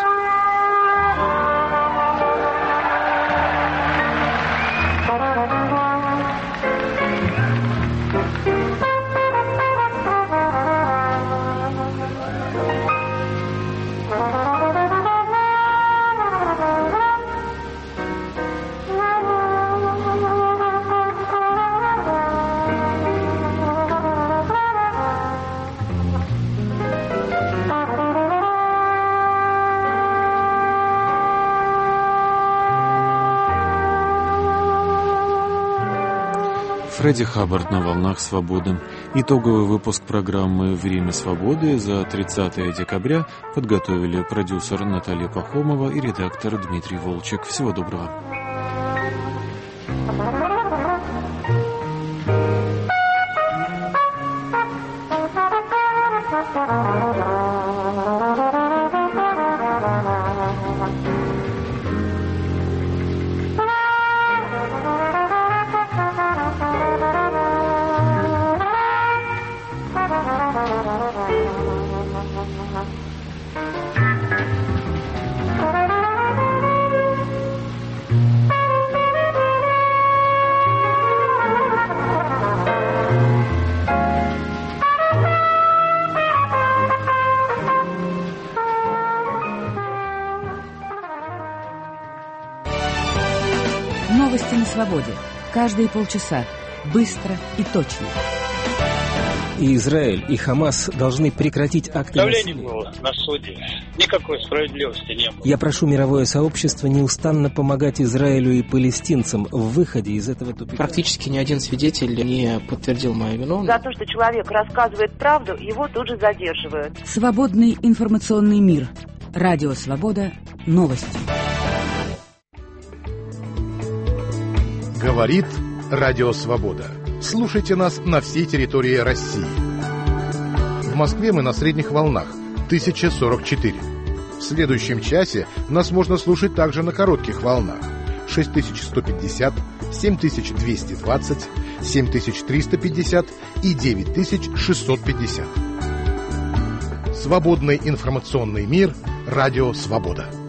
Фредди Хаббард на волнах свободы. Итоговый выпуск программы «Время свободы» за 30 декабря подготовили продюсер Наталья Пахомова и редактор Дмитрий Волчек. Всего доброго. Новости на свободе. Каждые полчаса. Быстро и точно. И Израиль, и Хамас должны прекратить акты Давление насилия. было на суде. Никакой справедливости не было. Я прошу мировое сообщество неустанно помогать Израилю и палестинцам в выходе из этого тупика. Практически ни один свидетель не подтвердил мою вину. За то, что человек рассказывает правду, его тут же задерживают. Свободный информационный мир. Радио «Свобода». Новости. Говорит Радио Свобода. Слушайте нас на всей территории России. В Москве мы на средних волнах 1044. В следующем часе нас можно слушать также на коротких волнах 6150, 7220, 7350 и 9650. Свободный информационный мир. Радио Свобода.